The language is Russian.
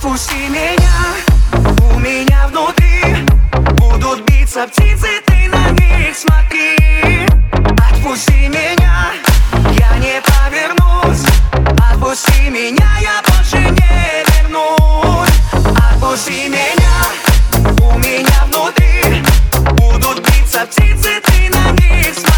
Отпусти меня, у меня внутри будут биться птицы, ты на них смотри. Отпусти меня, я не повернусь. Отпусти меня, я больше не вернусь. Отпусти меня, у меня внутри будут биться птицы, ты на них смотри.